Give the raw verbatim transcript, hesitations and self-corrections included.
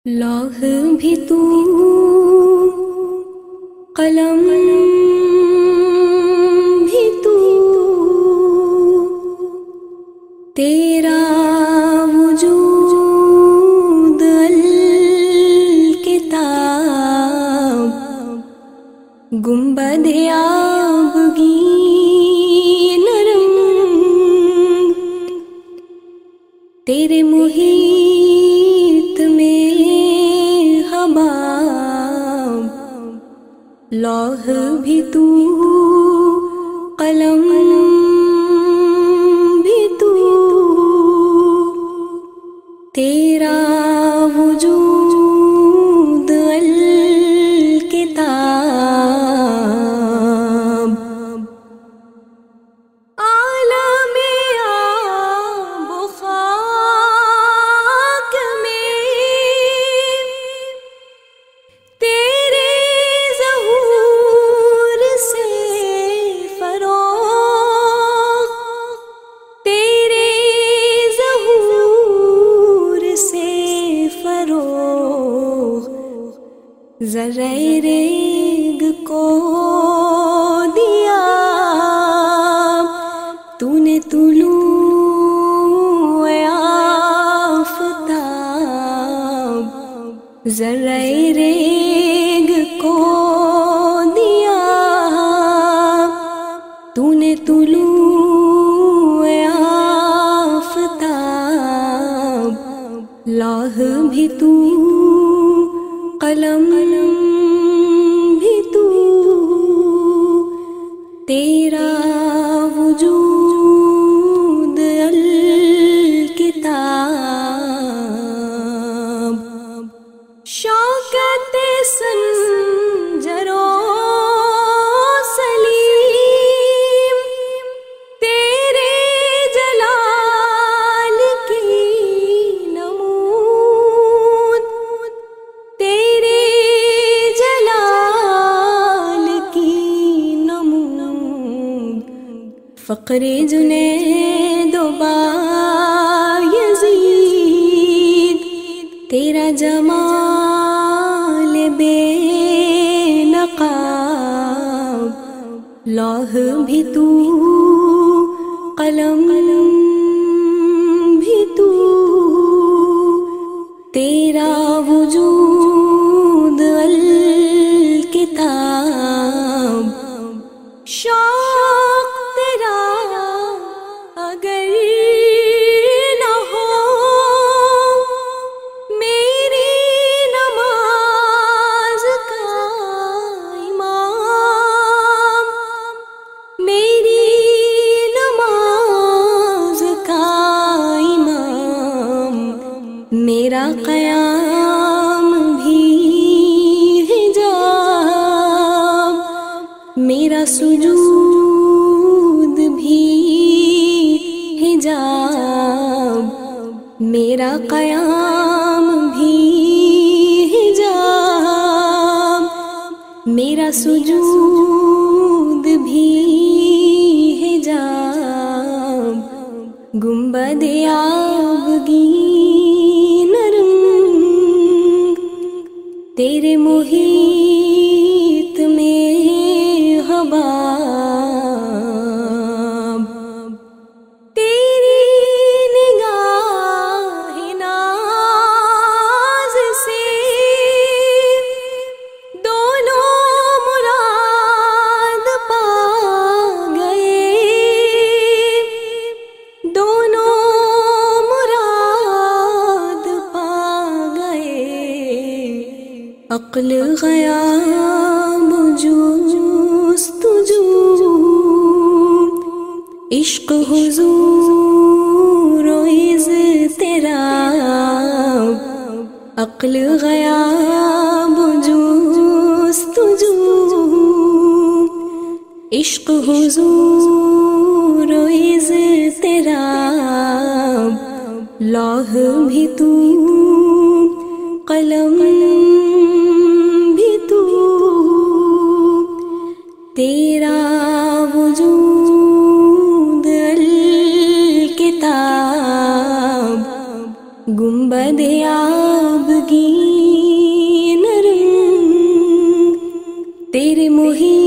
لوح بھی تو، قلم بھی تو، تیرا وجود الکتاب، گنبد آبگی نرم، تیرے محیط میں حباب، لوح بھی تو، قلم بھی تو، تیرا وجود الکتاب، عالم آب و خاک میں تیرے ظہور سے فروغ، تیرے ظہور سے فروغ، ذرہ ریگ کو دیا تو نے طلوع آفتاب، ذرہ ریگ کو دیا تو نے طلوع آفتاب، لوح بھی تو، قلم بھی تو، تیرا وجود الکتاب، شوکت سنجر و سلیم تیرے جلال کی نمود، تیرے جلال کی نمود، فقر جنید و بایزید تیرا جمال بے نقاب، لوح بھی تو، قلم بھی تو، تیرا وجود الکتاب، شوق تیرا اگر نہ ہو میری نماز کا امام، میری نماز کا امام، میرا قیام بھی حجاب، میرا سجود بھی حجاب، میرا قیام بھی حجاب، میرا سجود بھی حجاب، گنبد آبگی نرم، تیرے محیط میں حباب، تیری نگاہ ناز سے دونوں مراد پا گئے، دونوں مراد پا گئے، عقل غیاب جستجو، عشق حضور و اضطراب، عقل غیاب جستجو، عشق حضور و اضطراب، لوح بھی تو، قلم بھی تو، تیرا وجود الکتاب، گنبد آبگی تیرے محیط